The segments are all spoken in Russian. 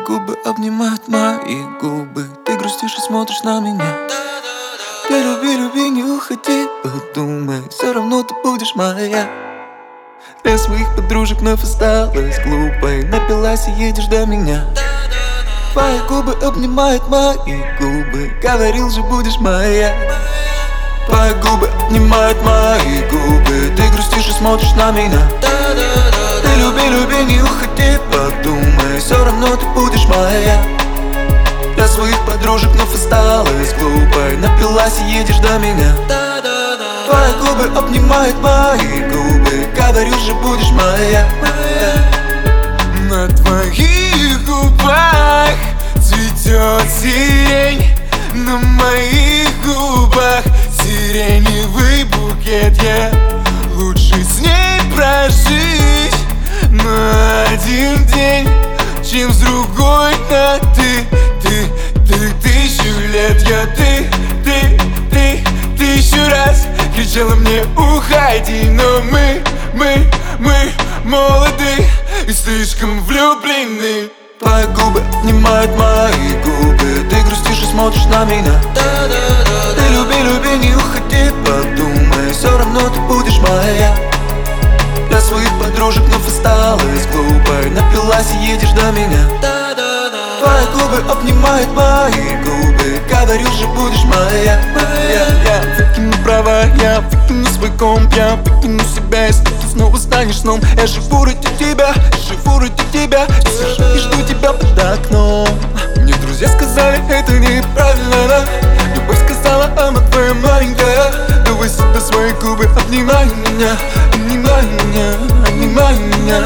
губы обнимают мои губы. Ты грустишь и смотришь на меня. Ты люби, люби, не уходи, подумай, все равно ты будешь моя. Для своих подружек вновь осталась глупой. Напилась и едешь до меня. Твои губы обнимают мои губы. Говорил же, будешь моя. Твои губы обнимают мои губы. Ты грустишь и смотришь на меня. Ты люби, люби, не уходи, подумай, все равно ты будешь моя. Для своих подружек вновь осталась глупой. Напилась и едешь до меня. Твои губы обнимают мои губы. Говорю же, будешь моя. На твоих губах цветет сирень. На моих губах сиреневый букет. Я лучше с ней прожить на один день, чем с другой на ты тысячу лет. Я ты тысячу раз кричала мне уходи, но мы молоды и слишком влюблены. Твои губы обнимают мои губы. Ты грустишь и смотришь на меня. Ты люби, люби, не уходи, подумай, все равно ты будешь моя. Для своих подружек вновь осталась глупой. Напилась и едешь до меня. Твои губы обнимают мои губы. Говорю же, будешь моя. Я выкину права, я выкину свой комп. Я выкину себя, если ты снова станешь сном. Я живу ради тебя, живу ради тебя. Я сижу и жду тебя под окном. Мне друзья сказали, это неправильно, да? Любовь сказала, она твоя маленькая. Давай сюда свои губы, обнимай меня, обнимай меня, обнимай меня.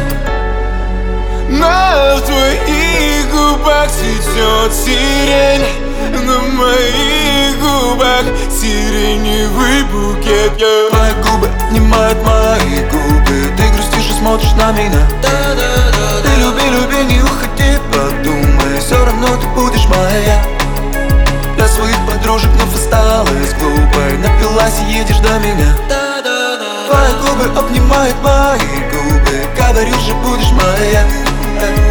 На твоих губах цветет сирень. На моих губах сиреневый букет. Твои губы обнимают мои губы. Ты грустишь и смотришь на меня. Ты люби, люби, не уходи, подумай, все равно ты будешь моя. Для своих подружек вновь осталась глупой. Напилась и едешь до меня. Твои губы обнимают мои губы. Говорю же, будешь моя.